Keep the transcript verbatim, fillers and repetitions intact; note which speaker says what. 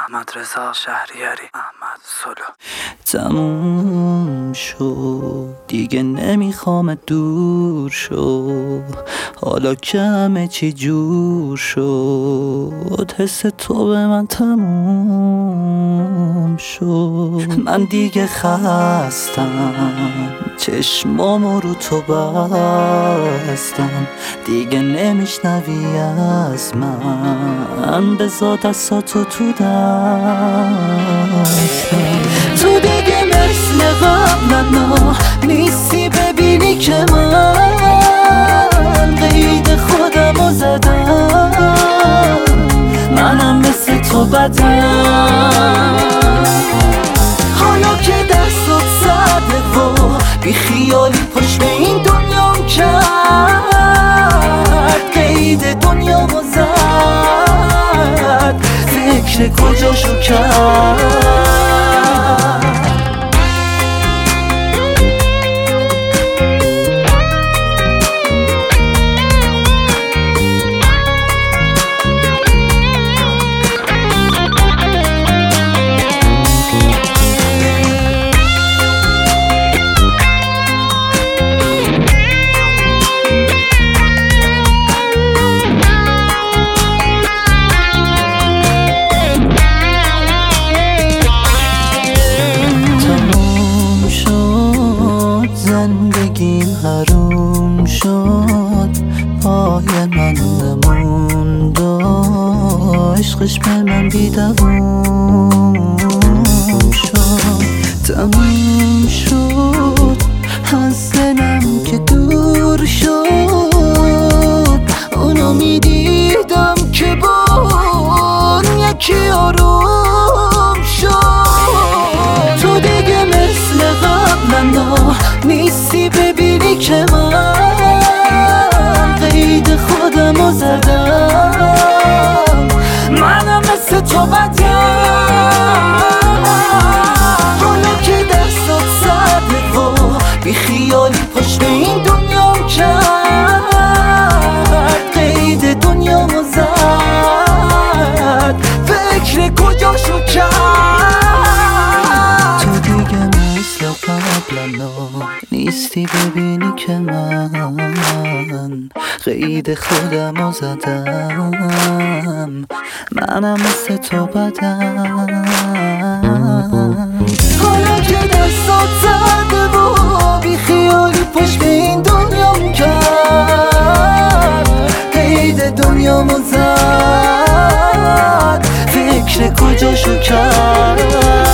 Speaker 1: احمد رضا شهریاری، احمد سولو.
Speaker 2: تموم شد دیگه نمیخوام دور شو، حالا که همه چی جور شد، حس تو به من تموم شد. من دیگه خستم، چشمامو رو تو بستم، دیگه نمیشنوی از من، بذار دستاتو تو دستم. تو دیگه مثل قبلا نیستی، ببینی که من قید خودمو زدم، منم مثل تو بدم. حالا که دستات زده و بی خیالی پشت این دنیام کرد، قید دنیامو زد، فکر کجاشو کرد. زندگیم حروم شد، پای من نموند و عشقش به من بیدوام شد. تموم شد از دلم که دور شد، اونو میدیدم که با یکی آروم شد. تو دیگه مثل قبلا نیستی، ببینی که من قید خودمو زدم، منم مثل تو بدم. حالا که دستات زده و بی خیالی پشت این دنیام کرد، قید دنیامو زد، فکر کجاشو کرد. تو دیگه مثل قبلا نیستی، ببینی که من قید خودمو زدم، منم مثل تو بدم. حالا که دستات زده و بی خیالی پشت این دنیام کرد، قید دنیامو زد، فکر کجاشو کرد.